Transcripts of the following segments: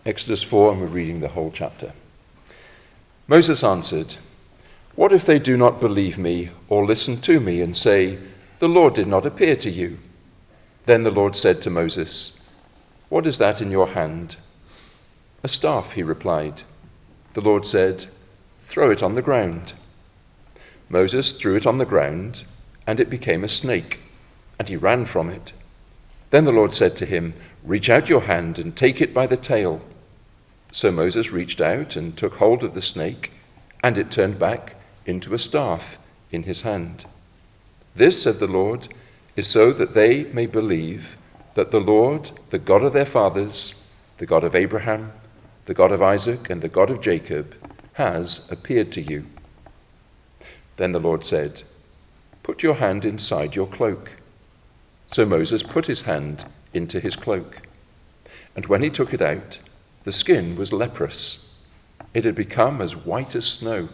Exodus 4, and we're reading the whole chapter. Moses answered, "What if they do not believe me or listen to me and say, 'The Lord did not appear to you'?" Then the Lord said to Moses, "What is that in your hand?" "A staff," he replied. The Lord said, "Throw it on the ground." Moses threw it on the ground, and it became a snake, and he ran from it. Then the Lord said to him, "Reach out your hand and take it by the tail." So Moses reached out and took hold of the snake, and it turned back into a staff in his hand. "This," said the Lord, "is so that they may believe that the Lord, the God of their fathers, the God of Abraham, the God of Isaac, and the God of Jacob, has appeared to you." Then the Lord said, "Put your hand inside your cloak." So Moses put his hand into his cloak. And when he took it out, the skin was leprous. It had become as white as snow.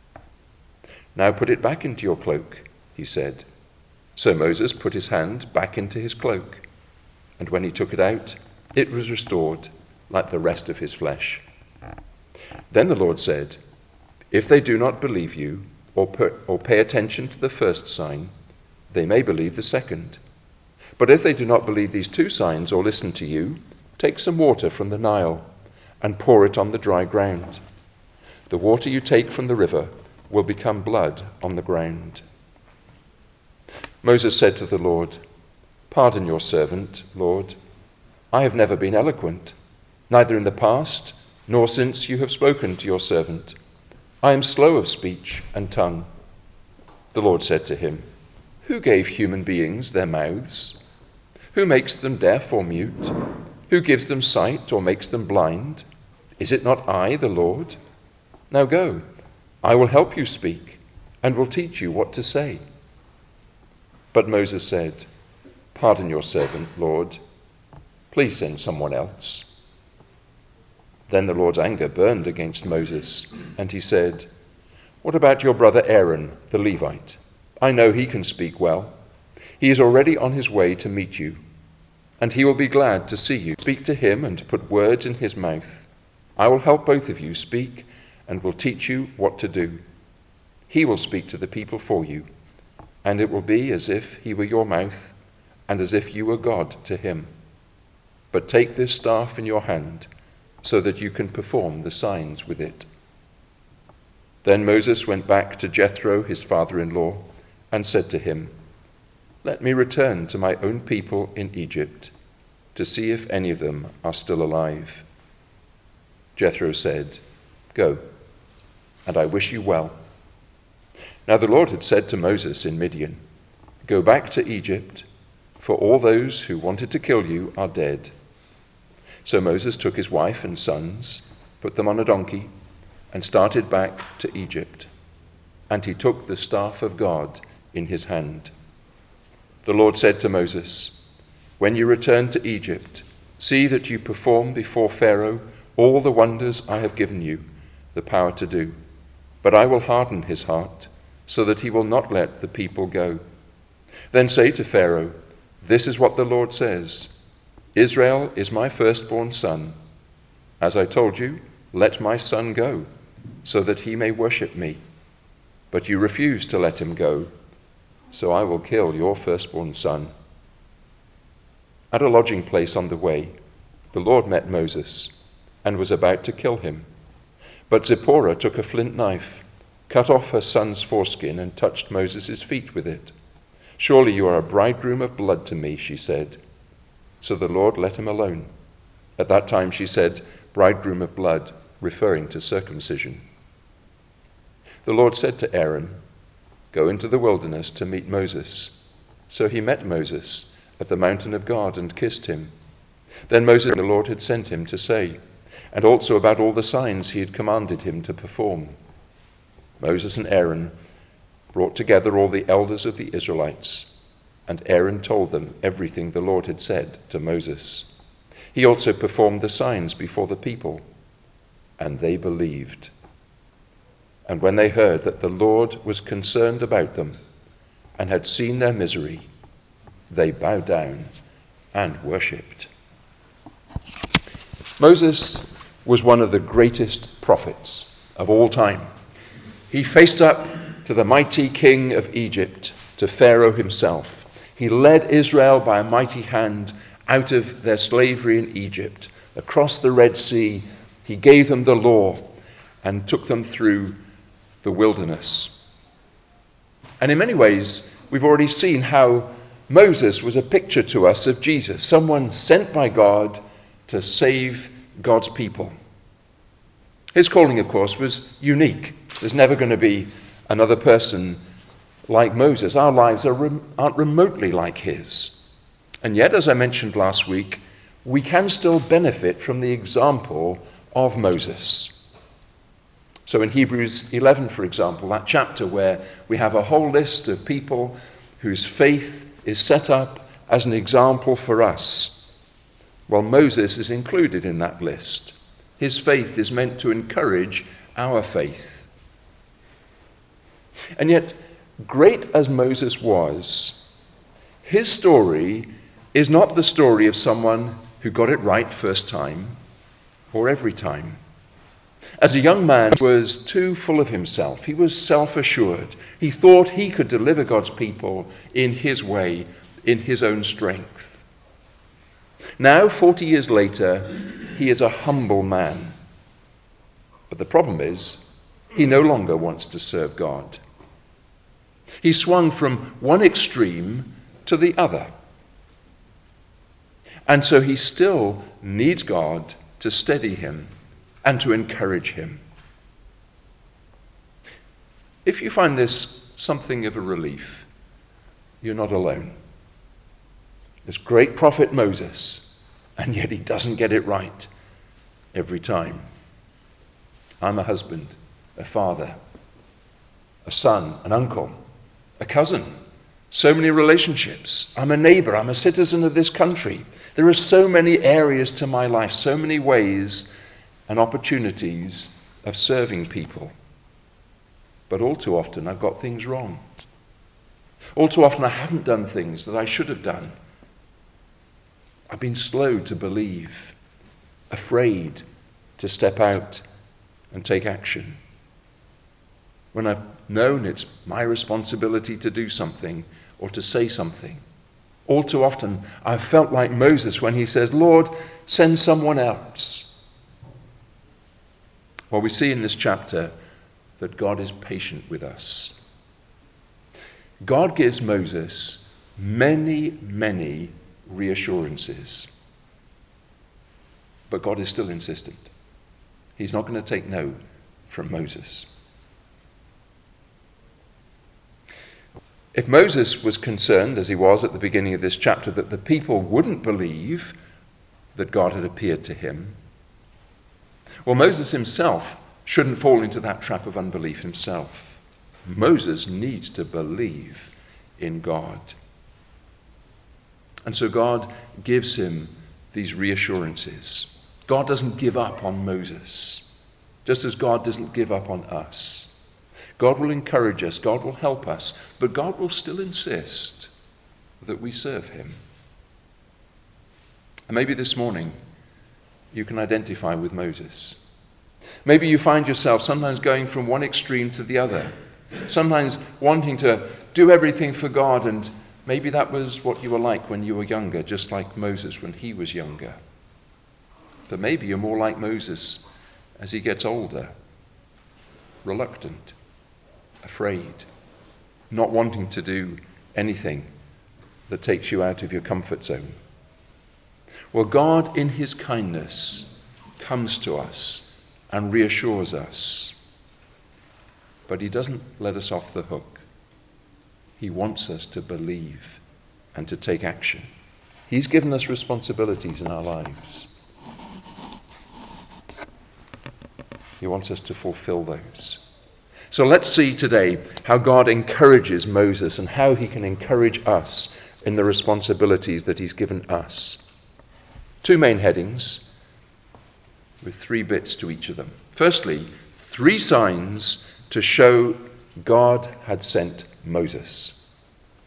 "Now put it back into your cloak," he said. So Moses put his hand back into his cloak. And when he took it out, it was restored like the rest of his flesh. Then the Lord said, "If they do not believe you or pay attention to the first sign, they may believe the second. But if they do not believe these two signs or listen to you, take some water from the Nile and pour it on the dry ground. The water you take from the river will become blood on the ground." Moses said to the Lord, "Pardon your servant, Lord. I have never been eloquent, neither in the past nor since you have spoken to your servant. I am slow of speech and tongue." The Lord said to him, "Who gave human beings their mouths? Who makes them deaf or mute? Who gives them sight or makes them blind? Is it not I, the Lord? Now go, I will help you speak and will teach you what to say." But Moses said, "Pardon your servant, Lord. Please send someone else." Then the Lord's anger burned against Moses, and he said, "What about your brother Aaron, the Levite? I know he can speak well. He is already on his way to meet you, and he will be glad to see you. Speak to him and put words in his mouth. I will help both of you speak and will teach you what to do. He will speak to the people for you, and it will be as if he were your mouth and as if you were God to him. But take this staff in your hand so that you can perform the signs with it." Then Moses went back to Jethro, his father-in-law, and said to him, "Let me return to my own people in Egypt to see if any of them are still alive." Jethro said, "Go, and I wish you well." Now the Lord had said to Moses in Midian, "Go back to Egypt, for all those who wanted to kill you are dead." So Moses took his wife and sons, put them on a donkey, and started back to Egypt. And he took the staff of God in his hand. The Lord said to Moses, "When you return to Egypt, see that you perform before Pharaoh all the wonders I have given you the power to do. But I will harden his heart, so that he will not let the people go. Then say to Pharaoh, 'This is what the Lord says: Israel is my firstborn son. As I told you, let my son go, so that he may worship me. But you refuse to let him go, so I will kill your firstborn son.'" At a lodging place on the way, the Lord met Moses and was about to kill him. But Zipporah took a flint knife, cut off her son's foreskin, and touched Moses' feet with it. "Surely you are a bridegroom of blood to me," she said. So the Lord let him alone. At that time she said, "bridegroom of blood," referring to circumcision. The Lord said to Aaron, "Go into the wilderness to meet Moses." So he met Moses at the mountain of God and kissed him. Then Moses, the Lord had sent him to say, and also about all the signs he had commanded him to perform. Moses and Aaron brought together all the elders of the Israelites, and Aaron told them everything the Lord had said to Moses. He also performed the signs before the people, and they believed. And when they heard that the Lord was concerned about them and had seen their misery, they bowed down and worshipped. Moses was one of the greatest prophets of all time. He faced up to the mighty king of Egypt, to Pharaoh himself. He led Israel by a mighty hand out of their slavery in Egypt, across the Red Sea. He gave them the law and took them through the wilderness. And in many ways, we've already seen how Moses was a picture to us of Jesus, someone sent by God to save God's people. His calling, of course, was unique. There's never going to be another person like Moses. Our lives aren't remotely like his. And yet, as I mentioned last week, we can still benefit from the example of Moses. So in Hebrews 11, for example, that chapter where we have a whole list of people whose faith is set up as an example for us. Well, Moses is included in that list. His faith is meant to encourage our faith. And yet, great as Moses was, his story is not the story of someone who got it right first time or every time. As a young man, he was too full of himself. He was self-assured. He thought he could deliver God's people in his way, in his own strength. Now, 40 years later, he is a humble man. But the problem is, he no longer wants to serve God. He swung from one extreme to the other. And so he still needs God to steady him and to encourage him. If you find this something of a relief, you're not alone. This great prophet Moses, and yet he doesn't get it right every time. I'm a husband, a father, a son, an uncle, a cousin, so many relationships. I'm a neighbor, I'm a citizen of this country. There are so many areas to my life, so many ways and opportunities of serving people. But all too often I've got things wrong. All too often I haven't done things that I should have done. I've been slow to believe, afraid to step out and take action. When I've known it's my responsibility to do something or to say something, all too often I've felt like Moses when he says, Lord, send someone else. Well, we see in this chapter that God is patient with us. God gives Moses many, many reassurances. But God is still insistent. He's not going to take no from Moses. If Moses was concerned, as he was at the beginning of this chapter, that the people wouldn't believe that God had appeared to him, well, Moses himself shouldn't fall into that trap of unbelief himself. Moses needs to believe in God. And so God gives him these reassurances. God doesn't give up on Moses, just as God doesn't give up on us. God will encourage us, God will help us, but God will still insist that we serve him. And maybe this morning you can identify with Moses. Maybe you find yourself sometimes going from one extreme to the other, sometimes wanting to do everything for God, and maybe that was what you were like when you were younger, just like Moses when he was younger. But maybe you're more like Moses as he gets older, reluctant, afraid, not wanting to do anything that takes you out of your comfort zone. Well, God in his kindness comes to us and reassures us. But he doesn't let us off the hook. He wants us to believe and to take action. He's given us responsibilities in our lives. He wants us to fulfill those. So let's see today how God encourages Moses and how he can encourage us in the responsibilities that he's given us. Two main headings with 3 bits to each of them. Firstly, 3 signs to show God had sent Moses.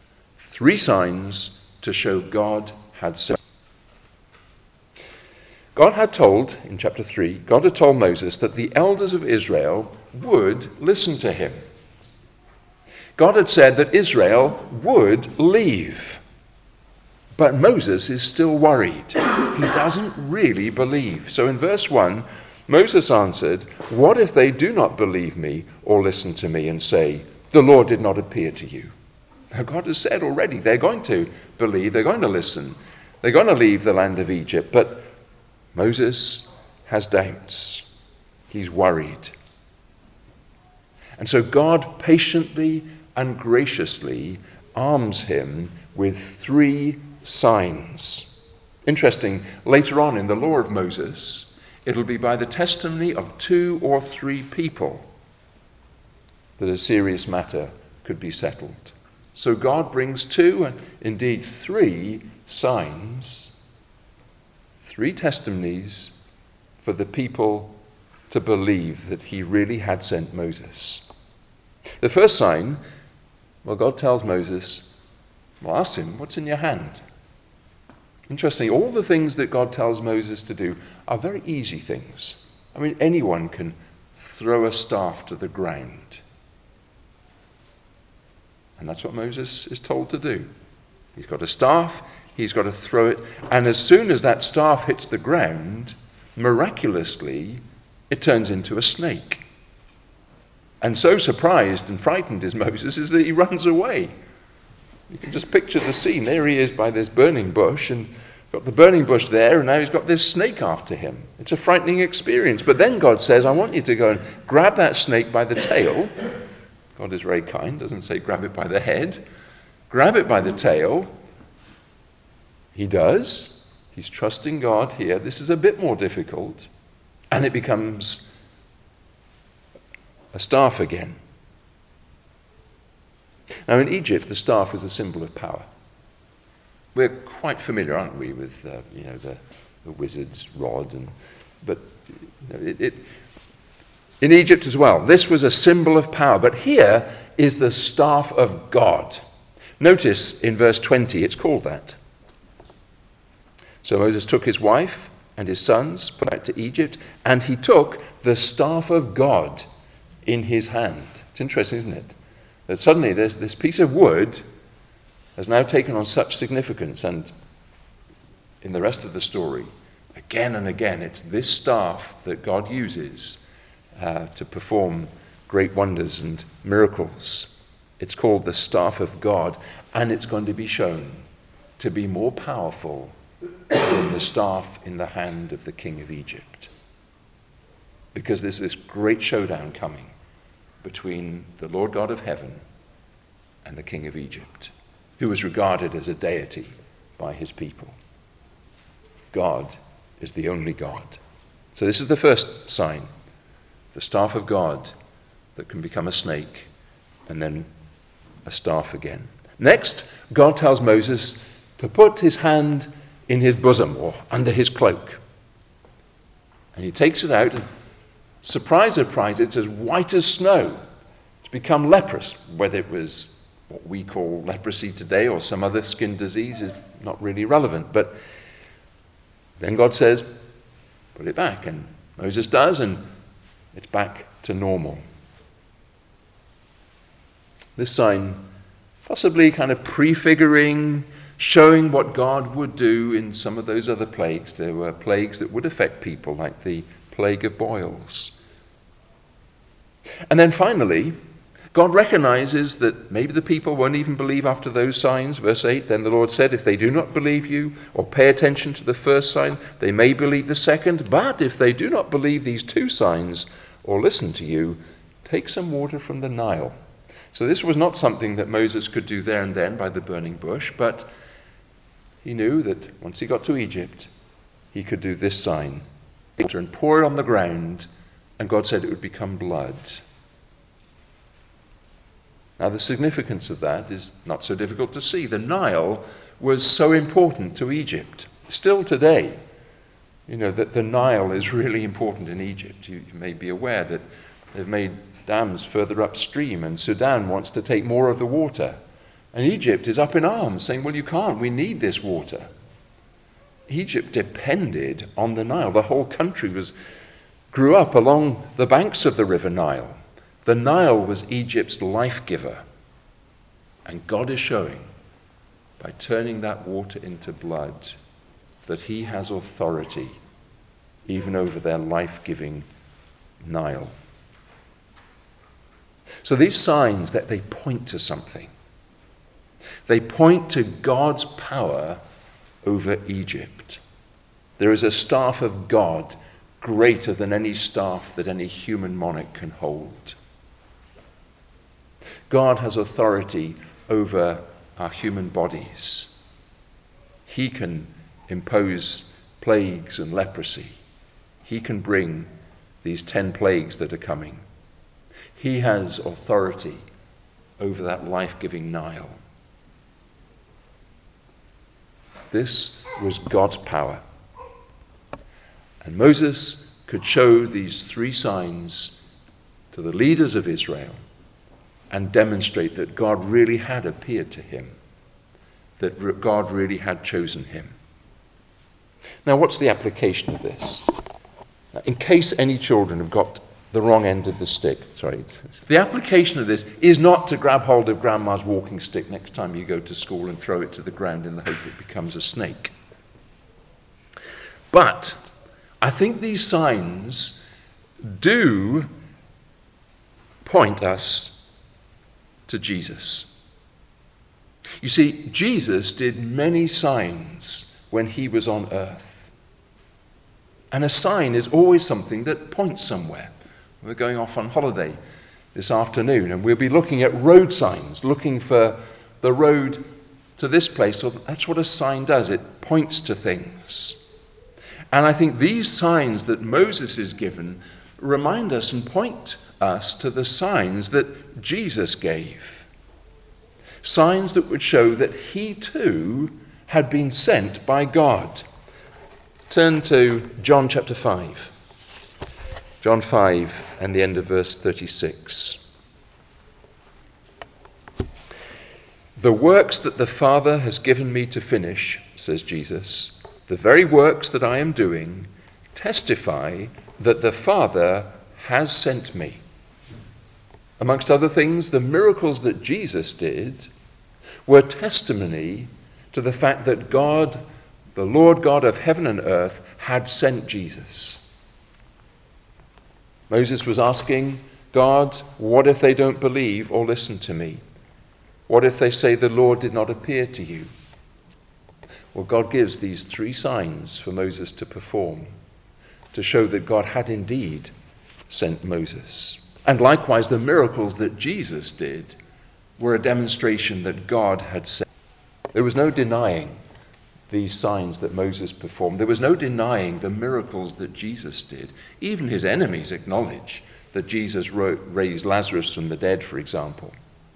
3 signs to show God had sent. God had told, in chapter 3, God had told Moses that the elders of Israel would listen to him. God had said that Israel would leave. But Moses is still worried. He doesn't really believe. So in verse 1, Moses answered, "What if they do not believe me or listen to me and say, 'The Lord did not appear to you'?" Now God has said already they're going to believe, they're going to listen, they're going to leave the land of Egypt. But Moses has doubts. He's worried. And so God patiently and graciously arms him with 3 signs. Interesting, later on in the law of Moses, it'll be by the testimony of 2 or 3 people that a serious matter could be settled. So God brings 2 and indeed 3 signs, 3 testimonies for the people to believe that he really had sent Moses. The first sign, well, God tells Moses, well, ask him, what's in your hand? Interestingly, all the things that God tells Moses to do are very easy things. I mean, anyone can throw a staff to the ground. And that's what Moses is told to do. He's got a staff, he's got to throw it, and as soon as that staff hits the ground, miraculously, it turns into a snake. And so surprised and frightened is Moses is that he runs away. You can just picture the scene. There he is by this burning bush, and got the burning bush there, and now he's got this snake after him. It's a frightening experience. But then God says, I want you to go and grab that snake by the tail. God is very kind, doesn't say grab it by the head. Grab it by the tail. He does. He's trusting God here. This is a bit more difficult. And it becomes a staff again. Now in Egypt, the staff was a symbol of power. We're quite familiar, aren't we, with the wizard's rod, but in Egypt as well, this was a symbol of power. But here is the staff of God. Notice in verse 20, it's called that. So Moses took his wife and his sons, put out to Egypt, and he took the staff of God in his hand. It's interesting, isn't it? That suddenly this piece of wood has now taken on such significance, and in the rest of the story, again and again, it's this staff that God uses to perform great wonders and miracles. It's called the staff of God, and it's going to be shown to be more powerful than the staff in the hand of the king of Egypt. Because there's this great showdown coming between the Lord God of heaven and the king of Egypt, who was regarded as a deity by his people. God is the only God. So this is the first sign, the staff of God that can become a snake and then a staff again. Next, God tells Moses to put his hand in his bosom or under his cloak. And he takes it out, and surprise, surprise, it's as white as snow. It's become leprous. Whether it was what we call leprosy today or some other skin disease is not really relevant. But then God says, put it back. And Moses does, and it's back to normal. This sign possibly kind of prefiguring, showing what God would do in some of those other plagues. There were plagues that would affect people, like the plague of boils. And then finally, God recognizes that maybe the people won't even believe after those signs. Verse 8, then the Lord said, if they do not believe you or pay attention to the first sign, they may believe the second. But if they do not believe these 2 signs or listen to you, take some water from the Nile. So this was not something that Moses could do there and then by the burning bush, but he knew that once he got to Egypt, he could do this sign, water, and pour it on the ground, and God said it would become blood. Now the significance of that is not so difficult to see. The Nile was so important to Egypt. Still today, that the Nile is really important in Egypt. You may be aware that they've made dams further upstream, and Sudan wants to take more of the water. And Egypt is up in arms saying, well, you can't, we need this water. Egypt depended on the Nile. The whole country grew up along the banks of the river Nile. The Nile was Egypt's life giver. And God is showing, by turning that water into blood, that he has authority even over their life-giving Nile. So these signs, that they point to something. They point to God's power over Egypt. There is a staff of God greater than any staff that any human monarch can hold. God has authority over our human bodies. He can impose plagues and leprosy. He can bring these 10 plagues that are coming. He has authority over that life-giving Nile. This was God's power. And Moses could show these 3 signs to the leaders of Israel and demonstrate that God really had appeared to him, that God really had chosen him. Now, what's the application of this? Now, in case any children have got the wrong end of the stick, the application of this is not to grab hold of grandma's walking stick next time you go to school and throw it to the ground in the hope it becomes a snake. But I think these signs do point us to Jesus. You see, Jesus did many signs when he was on earth. And a sign is always something that points somewhere. We're going off on holiday this afternoon, and we'll be looking at road signs, looking for the road to this place. So that's what a sign does. It points to things. And I think these signs that Moses is given remind us and point us to the signs that Jesus gave. Signs that would show that he too had been sent by God. Turn to John chapter 5. John 5 and the end of verse 36. The works that the Father has given me to finish, says Jesus, the very works that I am doing, testify that the Father has sent me. Amongst other things, the miracles that Jesus did were testimony to the fact that God, the Lord God of heaven and earth, had sent Jesus. Moses was asking God, what if they don't believe or listen to me? What if they say the Lord did not appear to you? Well, God gives these 3 signs for Moses to perform to show that God had indeed sent Moses. And likewise, the miracles that Jesus did were a demonstration that God had sent. There was no denying these signs that Moses performed. There was no denying the miracles that Jesus did. Even his enemies acknowledge that Jesus raised Lazarus from the dead, for example.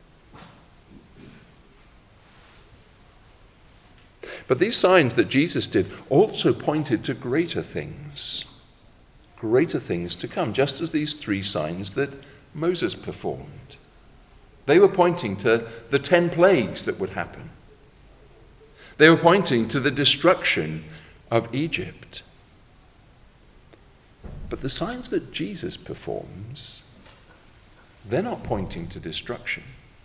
But these signs that Jesus did also pointed to greater things to come, just as these 3 signs that Moses performed. They were pointing to the 10 plagues that would happen. They were pointing to the destruction of Egypt. But the signs that Jesus performs, they're not pointing to destruction.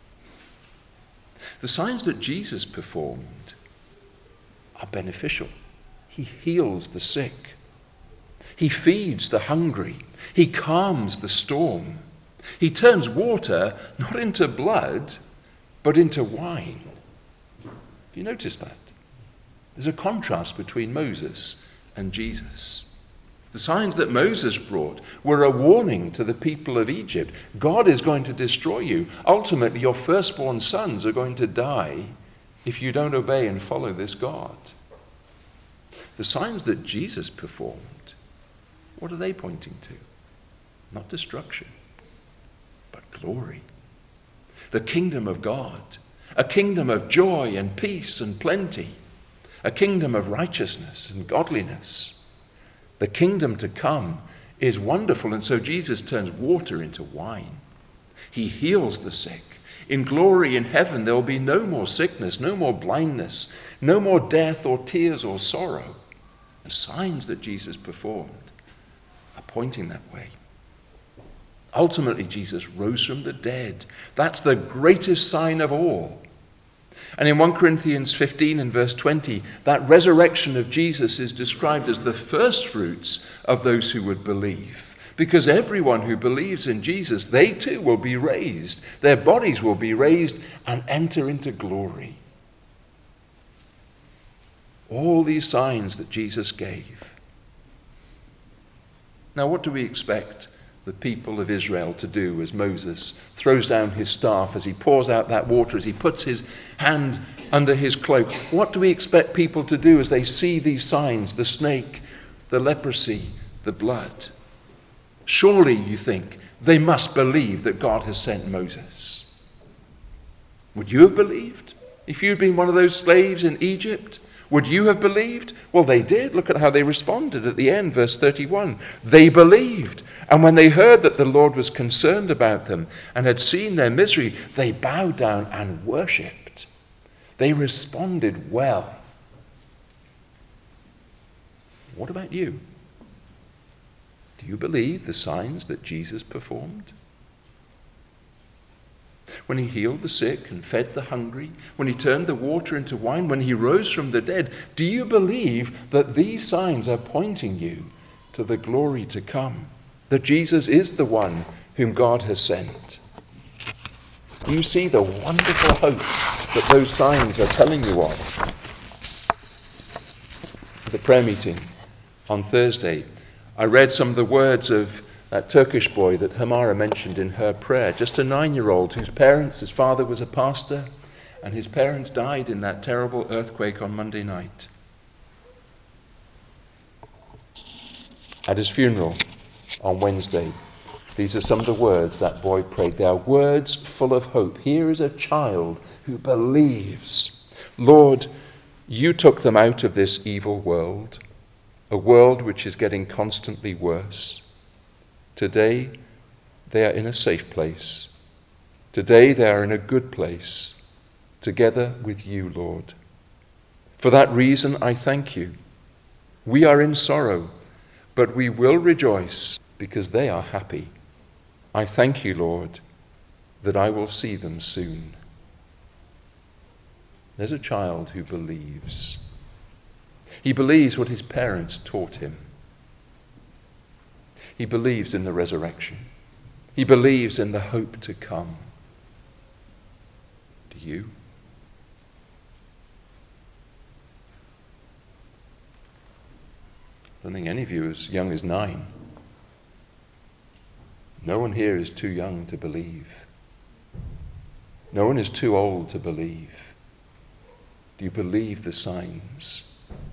The signs that Jesus performed are beneficial. He heals the sick. He feeds the hungry. He calms the storm. He turns water not into blood, but into wine. Have you noticed that? There's a contrast between Moses and Jesus. The signs that Moses brought were a warning to the people of Egypt. God is going to destroy you. Ultimately, your firstborn sons are going to die if you don't obey and follow this God. The signs that Jesus performed, what are they pointing to? Not destruction, but glory. The kingdom of God, a kingdom of joy and peace and plenty, a kingdom of righteousness and godliness. The kingdom to come is wonderful, and so Jesus turns water into wine. He heals the sick. In glory in heaven, there will be no more sickness, no more blindness, no more death or tears or sorrow. The signs that Jesus performed are pointing that way. Ultimately, Jesus rose from the dead. That's the greatest sign of all. And in 1 Corinthians 15 and verse 20, that resurrection of Jesus is described as the first fruits of those who would believe. Because everyone who believes in Jesus, they too will be raised. Their bodies will be raised and enter into glory. All these signs that Jesus gave. Now, what do we expect the people of Israel to do as Moses throws down his staff, as he pours out that water, as he puts his hand under his cloak? What do we expect people to do as they see these signs, the snake, the leprosy, the blood? Surely, you think, they must believe that God has sent Moses. Would you have believed if you'd been one of those slaves in Egypt? Would you have believed? Well, they did. Look at how they responded at the end, verse 31. They believed. And when they heard that the Lord was concerned about them and had seen their misery, they bowed down and worshipped. They responded well. What about you? Do you believe the signs that Jesus performed? When he healed the sick and fed the hungry, when he turned the water into wine, when he rose from the dead, do you believe that these signs are pointing you to the glory to come? That Jesus is the one whom God has sent? Do you see the wonderful hope that those signs are telling you of? At the prayer meeting on Thursday, I read some of the words of that Turkish boy that Hamara mentioned in her prayer, just a 9-year-old whose parents, his father was a pastor, and his parents died in that terrible earthquake on Monday night. At his funeral on Wednesday, these are some of the words that boy prayed. They are words full of hope. Here is a child who believes. Lord, you took them out of this evil world, a world which is getting constantly worse. Today, they are in a safe place. Today, they are in a good place, together with you, Lord. For that reason, I thank you. We are in sorrow, but we will rejoice because they are happy. I thank you, Lord, that I will see them soon. There's a child who believes. He believes what his parents taught him. He believes in the resurrection. He believes in the hope to come. Do you? I don't think any of you as young as 9. No one here is too young to believe. No one is too old to believe. Do you believe the signs?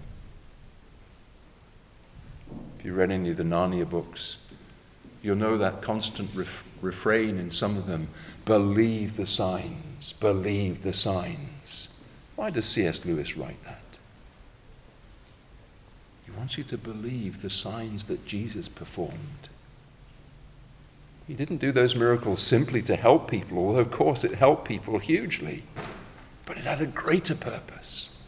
If you read any of the Narnia books, you'll know that constant refrain in some of them, believe the signs, believe the signs. Why does C.S. Lewis write that? He wants you to believe the signs that Jesus performed. He didn't do those miracles simply to help people, although of course it helped people hugely, but it had a greater purpose.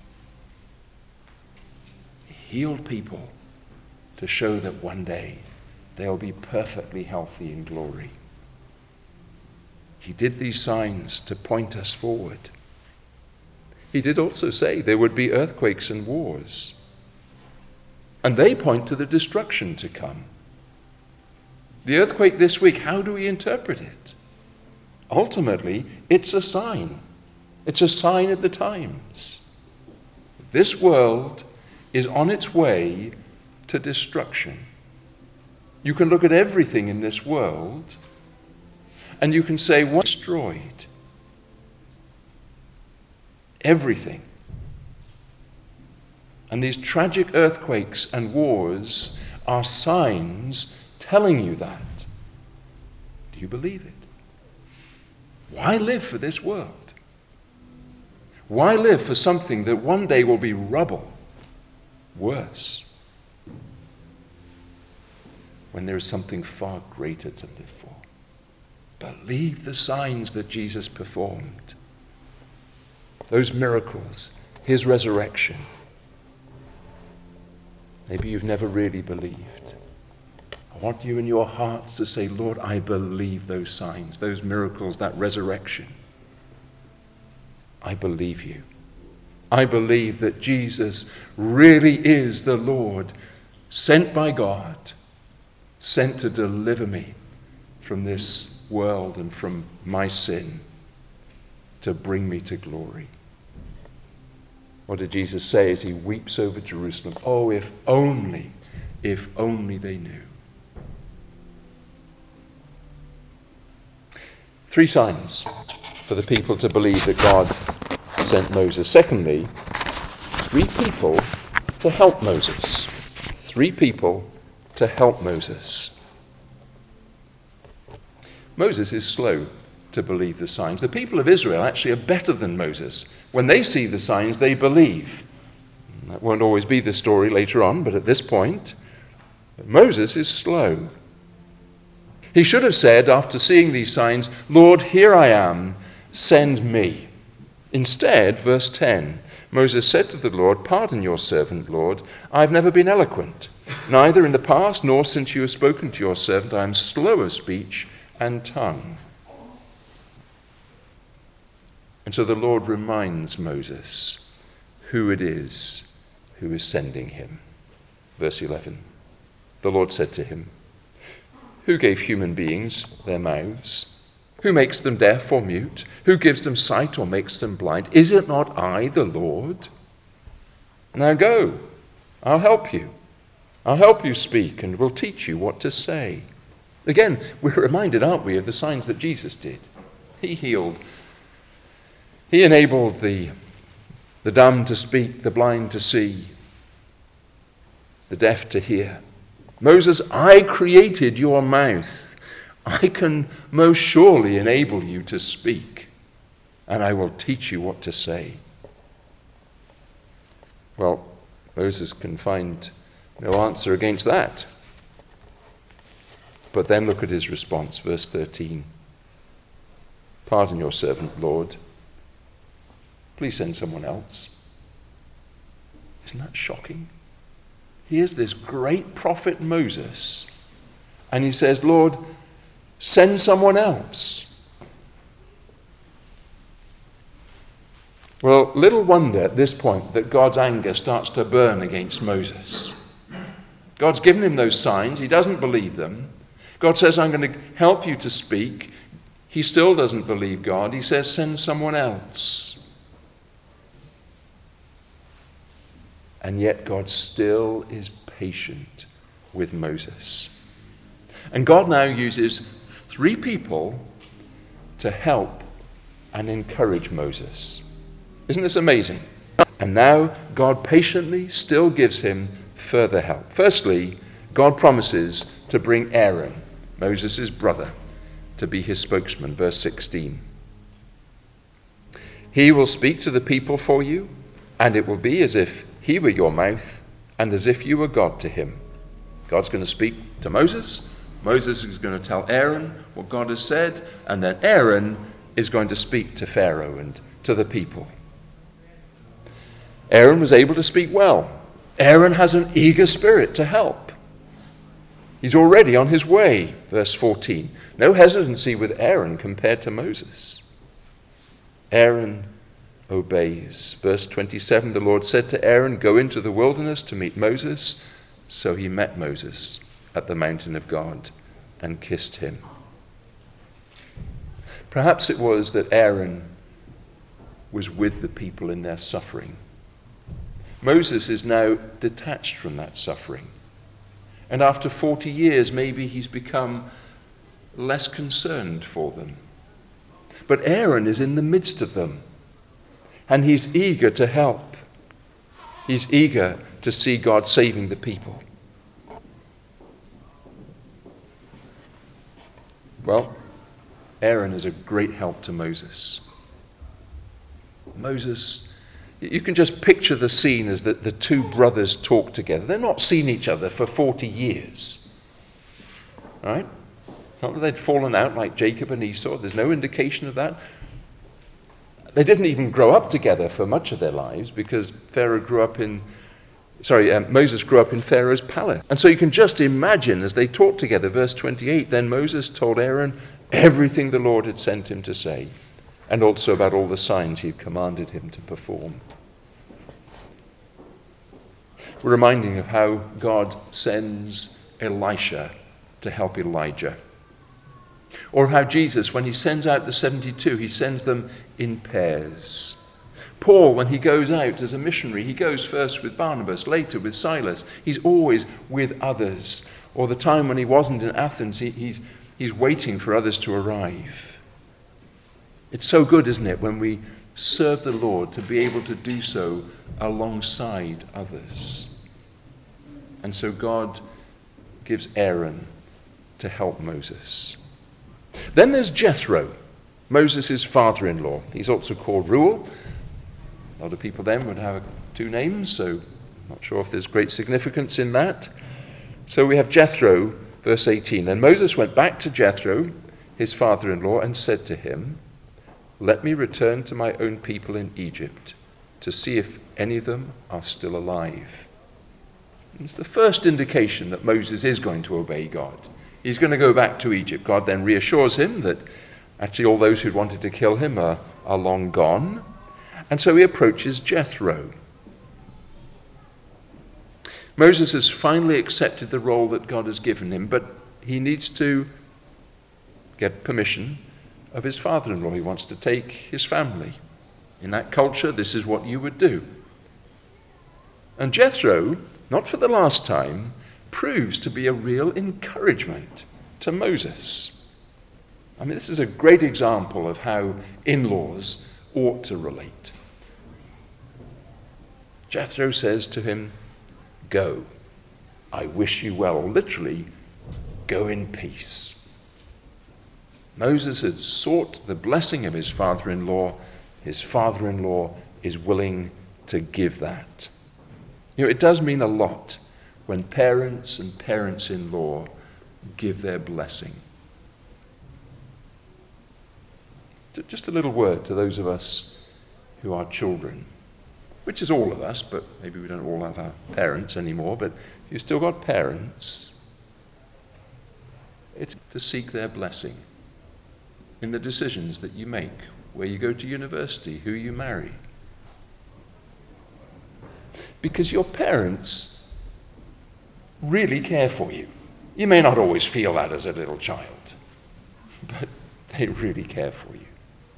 He healed people to show that one day they'll be perfectly healthy in glory. He did these signs to point us forward. He did also say there would be earthquakes and wars, and they point to the destruction to come. The earthquake this week, how do we interpret it? Ultimately, it's a sign. It's a sign of the times. This world is on its way to destruction. You can look at everything in this world and you can say, what's destroyed? Everything. And these tragic earthquakes and wars are signs telling you that. Do you believe it? Why live for this world? Why live for something that one day will be rubble? Worse. When there is something far greater to live for. Believe the signs that Jesus performed. Those miracles, his resurrection. Maybe you've never really believed. I want you in your hearts to say, Lord, I believe those signs, those miracles, that resurrection. I believe you. I believe that Jesus really is the Lord, sent by God, sent to deliver me from this world and from my sin, to bring me to glory. What did Jesus say as he weeps over Jerusalem? Oh, if only they knew. 3 signs for the people to believe that God sent Moses. Secondly, 3 people to help Moses. 3 people to help Moses. Moses is slow to believe the signs. The people of Israel actually are better than Moses. When they see the signs, they believe. That won't always be the story later on, but at this point, Moses is slow. He should have said, after seeing these signs, Lord, here I am, send me. Instead, verse 10, Moses said to the Lord, pardon your servant, Lord. I have never been eloquent, neither in the past nor since you have spoken to your servant. I am slow of speech and tongue. And so the Lord reminds Moses who it is who is sending him. Verse 11, the Lord said to him, who gave human beings their mouths? Who makes them deaf or mute? Who gives them sight or makes them blind? Is it not I, the Lord? Now go, I'll help you. I'll help you speak and will teach you what to say. Again, we're reminded, aren't we, of the signs that Jesus did. He healed. He enabled the dumb to speak, the blind to see, the deaf to hear. Moses, I created your mouth. I can most surely enable you to speak, and I will teach you what to say. Well, Moses can find no answer against that. But then look at his response, verse 13. Pardon your servant, Lord. Please send someone else. Isn't that shocking? Here's this great prophet Moses, and he says, Lord, send someone else. Well, little wonder at this point that God's anger starts to burn against Moses. God's given him those signs. He doesn't believe them. God says, I'm going to help you to speak. He still doesn't believe God. He says, send someone else. And yet God still is patient with Moses. And God now uses 3 people to help and encourage Moses. Isn't this amazing? And now God patiently still gives him further help. Firstly, God promises to bring Aaron, Moses' brother, to be his spokesman. Verse 16. He will speak to the people for you, and it will be as if he were your mouth, and as if you were God to him. God's going to speak to Moses. Moses is going to tell Aaron what God has said, and then Aaron is going to speak to Pharaoh and to the people. Aaron was able to speak well. Aaron has an eager spirit to help. He's already on his way, verse 14. No hesitancy with Aaron compared to Moses. Aaron obeys. Verse 27, the Lord said to Aaron, go into the wilderness to meet Moses. So he met Moses at the mountain of God and kissed him. Perhaps it was that Aaron was with the people in their suffering. Moses is now detached from that suffering. And after 40 years, maybe he's become less concerned for them. But Aaron is in the midst of them. And he's eager to help. He's eager to see God saving the people. Well, Aaron is a great help to Moses. Moses, you can just picture the scene as the 2 brothers talk together. They're not seen each other for 40 years. All right? It's not that they'd fallen out like Jacob and Esau. There's no indication of that. They didn't even grow up together for much of their lives, because Pharaoh grew up in Moses grew up in Pharaoh's palace. And so you can just imagine as they talked together, verse 28, then Moses told Aaron everything the Lord had sent him to say, and also about all the signs he had commanded him to perform. We're reminding of how God sends Elisha to help Elijah. Or how Jesus, when he sends out the 72, he sends them in pairs. Paul, when he goes out as a missionary, he goes first with Barnabas, later with Silas. He's always with others. Or the time when he wasn't in Athens, he's waiting for others to arrive. It's so good, isn't it, when we serve the Lord to be able to do so alongside others. And so God gives Aaron to help Moses. Then there's Jethro, Moses' father-in-law. He's also called Reuel. A lot of people then would have two names, so I'm not sure if there's great significance in that. So we have Jethro, verse 18. Then Moses went back to Jethro, his father-in-law, and said to him, let me return to my own people in Egypt to see if any of them are still alive. It's the first indication that Moses is going to obey God. He's going to go back to Egypt. God then reassures him that actually all those who'd wanted to kill him are long gone. And so he approaches Jethro. Moses has finally accepted the role that God has given him, but he needs to get permission of his father-in-law. He wants to take his family. In that culture, this is what you would do. And Jethro, not for the last time, proves to be a real encouragement to Moses. I mean, this is a great example of how in-laws ought to relate. Jethro says to him, go, I wish you well. Literally, go in peace. Moses had sought the blessing of his father-in-law. His father-in-law is willing to give that. You know, it does mean a lot when parents and parents-in-law give their blessing. Just a little word to those of us who are children, which is all of us, but maybe we don't all have our parents anymore, but if you've still got parents, it's to seek their blessing in the decisions that you make, where you go to university, who you marry. Because your parents really care for you. You may not always feel that as a little child, but they really care for you.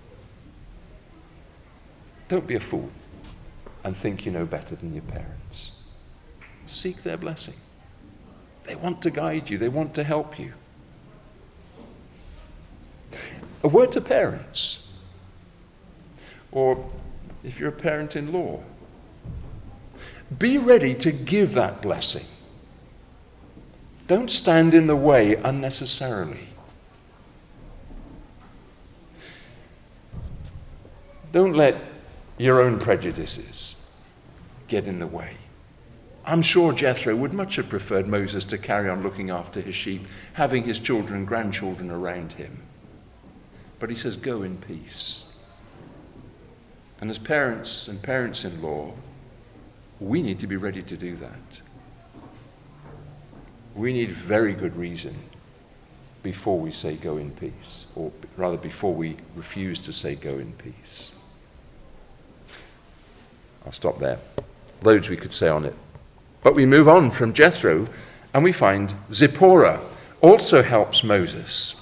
Don't be a fool and think you know better than your parents. Seek their blessing. They want to guide you. They want to help you. A word to parents, or if you're a parent-in-law, be ready to give that blessing. Don't stand in the way unnecessarily. Don't let your own prejudices get in the way. I'm sure Jethro would much have preferred Moses to carry on looking after his sheep, having his children and grandchildren around him. But he says, go in peace. And as parents and parents-in-law, we need to be ready to do that. We need very good reason before we say go in peace, or rather before we refuse to say go in peace. I'll stop there. Loads we could say on it. But we move on from Jethro and we find Zipporah also helps Moses.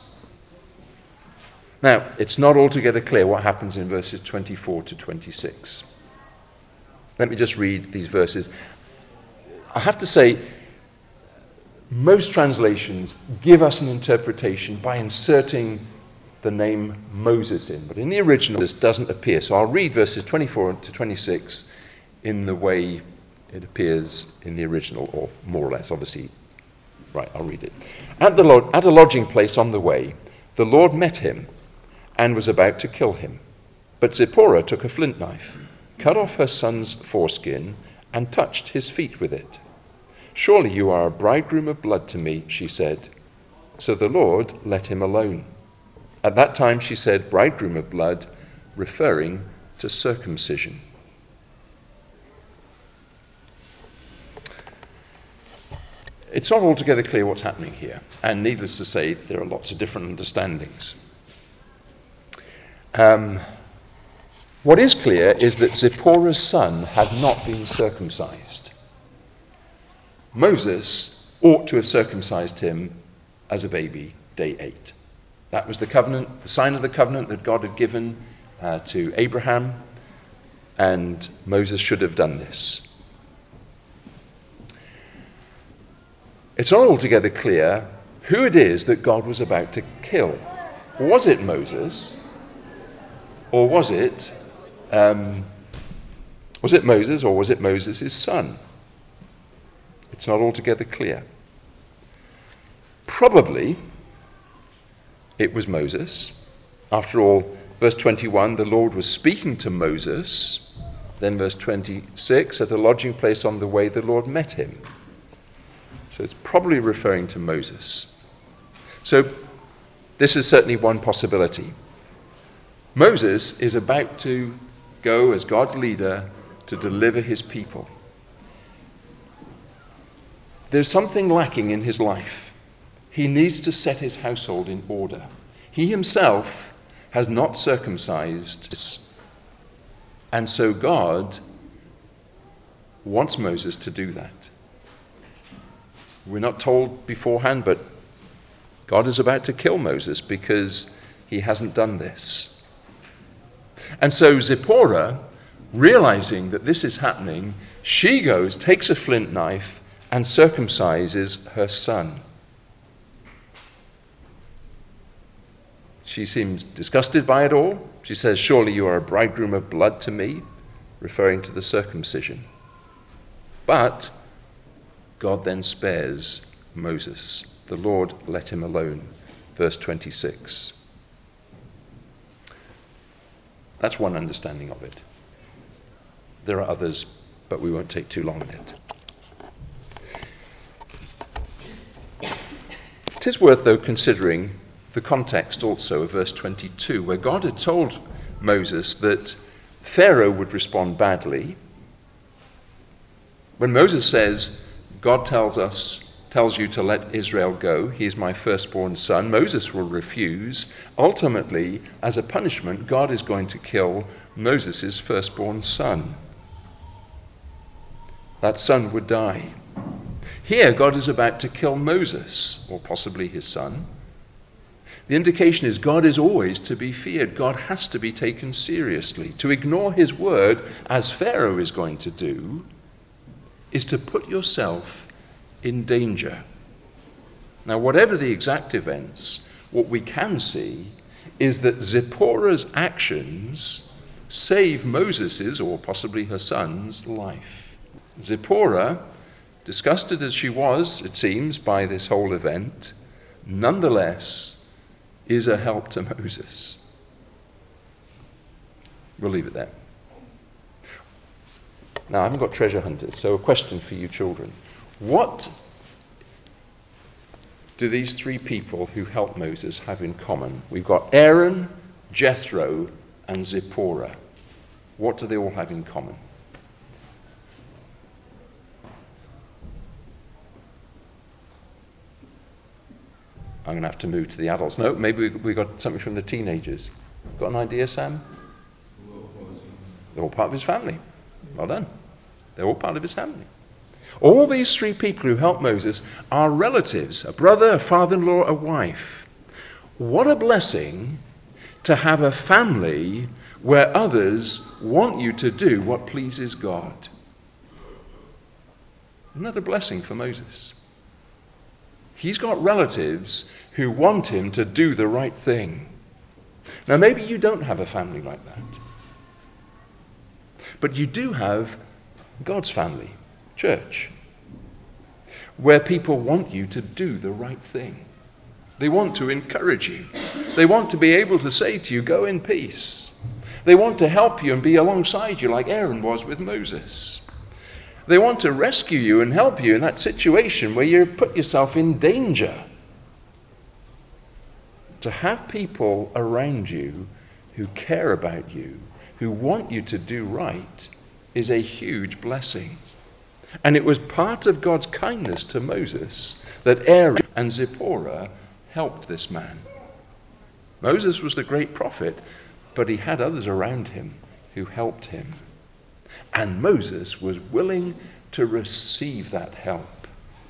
Now, it's not altogether clear what happens in verses 24 to 26. Let me just read these verses. I have to say, most translations give us an interpretation by inserting the name Moses in, but in the original this doesn't appear. So I'll read verses 24 to 26 in the way it appears in the original, or more or less, obviously. Right, I'll read it. At a lodging place on the way, the Lord met him and was about to kill him. But Zipporah took a flint knife, cut off her son's foreskin, and touched his feet with it. Surely you are a bridegroom of blood to me, she said. So the Lord let him alone. At that time she said, bridegroom of blood, referring to circumcision. It's not altogether clear what's happening here, and needless to say, there are lots of different understandings. What is clear is that Zipporah's son had not been circumcised. Moses ought to have circumcised him as a baby, day 8. That was the covenant, the sign of the covenant that God had given to Abraham, and Moses should have done this. It's not altogether clear who it is that God was about to kill. Was it Moses? Or was it Moses, or was it Moses' son? It's not altogether clear. Probably it was Moses. After all, verse 21, the Lord was speaking to Moses. Then verse 26, at a lodging place on the way, the Lord met him. So it's probably referring to Moses. So this is certainly one possibility. Moses is about to go as God's leader to deliver his people. There's something lacking in his life. He needs to set his household in order. He himself has not circumcised, and so God wants Moses to do that. We're not told beforehand, but God is about to kill Moses because he hasn't done this. And so Zipporah, realizing that this is happening, she goes, takes a flint knife, and circumcises her son. She seems disgusted by it all. She says, "Surely you are a bridegroom of blood to me," referring to the circumcision. But God then spares Moses. The Lord let him alone. Verse 26. That's one understanding of it. There are others, but we won't take too long on it. It is worth, though, considering the context also of verse 22, where God had told Moses that Pharaoh would respond badly. When Moses says, God tells you to let Israel go, he is my firstborn son, Moses will refuse. Ultimately, as a punishment, God is going to kill Moses' firstborn son. That son would die. Here, God is about to kill Moses, or possibly his son. The indication is God is always to be feared. God has to be taken seriously. To ignore his word, as Pharaoh is going to do, is to put yourself in danger. Now, whatever the exact events, what we can see is that Zipporah's actions save Moses's, or possibly her son's, life. Zipporah, disgusted as she was, it seems, by this whole event, nonetheless is a help to Moses. We'll leave it there. Now, I haven't got treasure hunters, so a question for you children. What do these three people who helped Moses have in common? We've got Aaron, Jethro, and Zipporah. What do they all have in common? I'm going to have to move to the adults. No, maybe we got something from the teenagers. Got an idea, Sam? They're all part of his family. Well done. They're all part of his family. All these three people who helped Moses are relatives, a brother, a father-in-law, a wife. What a blessing to have a family where others want you to do what pleases God. Isn't that a blessing for Moses? He's got relatives who want him to do the right thing. Now, maybe you don't have a family like that. But you do have God's family, church, where people want you to do the right thing. They want to encourage you. They want to be able to say to you, go in peace. They want to help you and be alongside you like Aaron was with Moses. They want to rescue you and help you in that situation where you put yourself in danger. To have people around you who care about you, who want you to do right, is a huge blessing. And it was part of God's kindness to Moses that Aaron and Zipporah helped this man. Moses was the great prophet, but he had others around him who helped him. And Moses was willing to receive that help.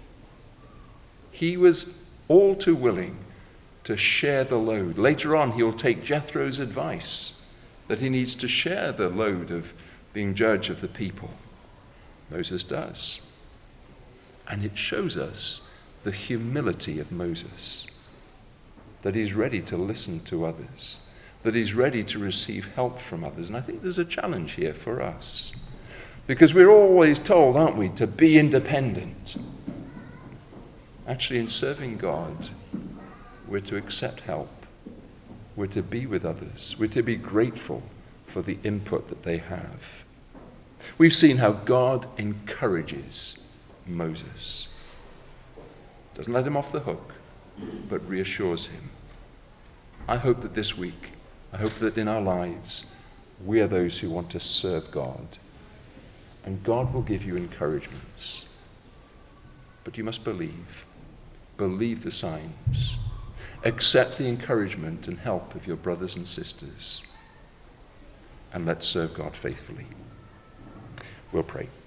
He was all too willing to share the load. Later on, he'll take Jethro's advice that he needs to share the load of being judge of the people. Moses does. And it shows us the humility of Moses, that he's ready to listen to others, that he's ready to receive help from others. And I think there's a challenge here for us, because we're always told, aren't we, to be independent. Actually, in serving God, we're to accept help. We're to be with others. We're to be grateful for the input that they have. We've seen how God encourages Moses. Doesn't let him off the hook, but reassures him. I hope that this week, I hope that in our lives, we are those who want to serve God. And God will give you encouragements. But you must believe. Believe the signs. Accept the encouragement and help of your brothers and sisters. And let's serve God faithfully. We'll pray.